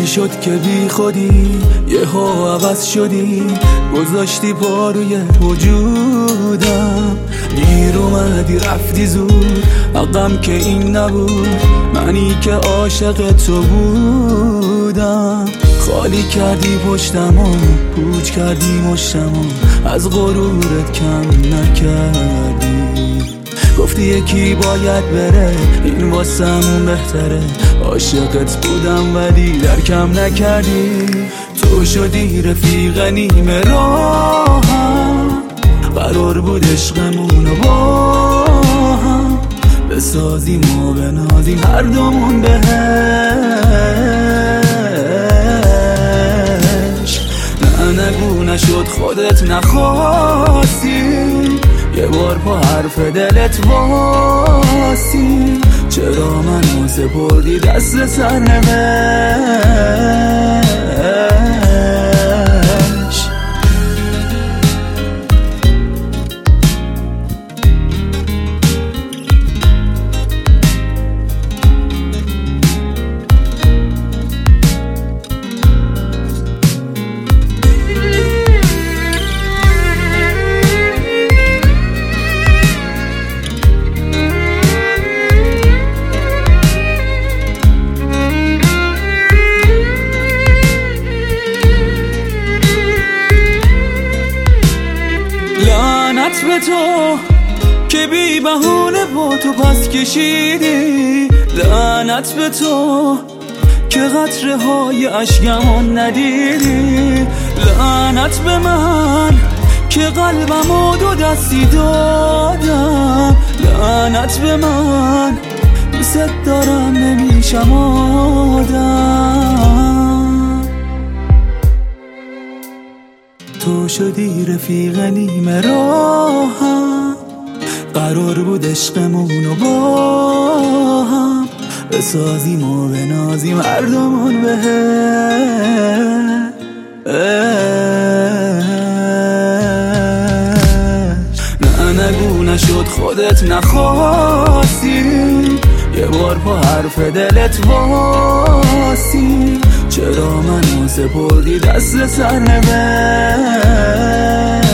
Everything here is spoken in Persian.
چی شد که بی خودی یهو عوض شدی، گذاشتی پا روی وجودم، دیر اومدی رفتی زود، حقم که این نبود، منی که عاشق تو بودم. خالی کردی پشتمو، پوچ کردی مشتمو، از غرورت کم نکردی. گفتی یکی باید بره، این واسمون بهتره، عاشقت بودم ولی درکم نکردی. تو شدی رفیق نیمه راهم، قرار بود عشقمونو با هم بسازیم و بنازیم هر دومون بهش. نه نگو نشد خودت نخواستی، یه بار پا حرف دلت واسی، چرا منو سپردی دست سرنوشت. لعنت به تو که بی بهونه با تو پس کشیدی، لعنت به تو که قطره های اشکمون ندیدی، لعنت به من که قلبمو دو دستی دادم، لعنت به من دوست دارم نمیشم آدم. تو شدی رفیق نیمه راهم، قرار بود عشقمونو با هم بسازیم و بنازیم هر دومون بهش. نه نگو نشد خودت نخواستی، یه بار پا حرف دلت واسی، چرا منو سپردی دست سرنوشت.